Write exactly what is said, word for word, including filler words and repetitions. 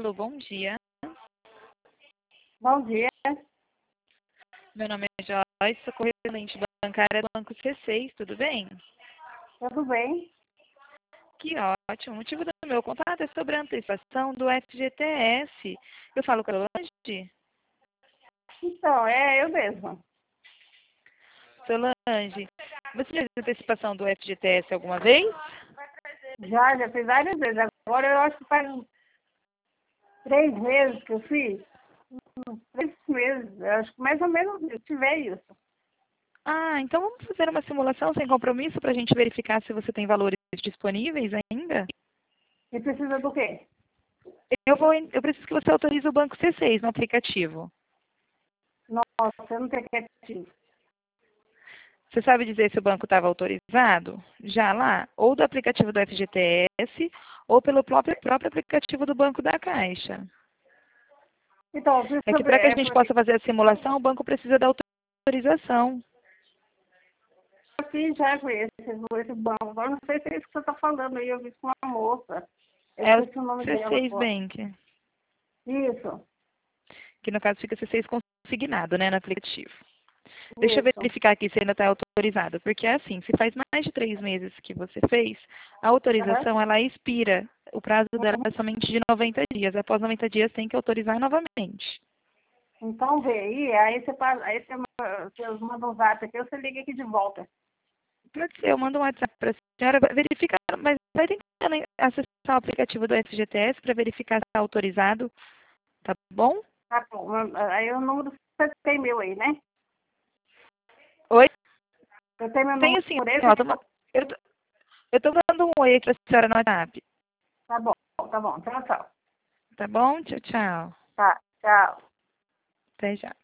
Alô, bom dia. Bom dia. Meu nome é Joyce, sou correspondente bancária do Banco C seis, tudo bem? Tudo bem? Que ótimo. O motivo do meu contato é sobre a antecipação do F G T S. Eu falo com a Solange? Então, é eu mesma. Solange, você já fez antecipação do F G T S alguma vez? Já, já fiz várias vezes. Agora eu acho que faz uns três meses que eu fiz. Uns três meses. Eu acho que mais ou menos eu tiver isso. Ah, então vamos fazer uma simulação sem compromisso para a gente verificar se você tem valores disponíveis ainda? E precisa do quê? Eu, vou, eu preciso que você autorize o Banco C seis no aplicativo. Nossa, eu não tenho criativo. Você sabe dizer se o banco estava autorizado? Já lá? Ou do aplicativo do F G T S, ou pelo próprio, próprio aplicativo do Banco da Caixa. Então, eu É preciso que para ver. que a É gente porque possa fazer a simulação, o banco precisa da autorização. eu fiz já com esse, esse banco. Agora não sei se é isso que você está falando aí. Eu vi com uma moça. Eu É o esqueci o nome C dela seis agora. Bank, Isso, que no caso fica C seis consignado, né, no aplicativo. Deixa eu isso. verificar aqui se ainda está autorizado, porque é assim, se faz mais de três meses que você fez, a Aham. autorização ela expira. O prazo dela Uhum. é somente de noventa dias. Após noventa dias tem que autorizar novamente. Então vê aí, aí você, faz- aí você, ma- você manda um zap aqui, você liga aqui de volta. Pode ser, eu mando um WhatsApp para a senhora, verificar, mas vai tentar né, acessar o aplicativo do F G T S para verificar se está autorizado, tá bom? Tá bom. Aí o número você tem meu aí, né? Oi? Eu tenho meu número Tenho sim, por esse. ó, tô ma- eu tô, eu tô mandando um oi para a senhora no WhatsApp, Tá bom, tá bom. Tchau, tchau. tá bom? Tchau, tchau. Tá, tchau. Até já.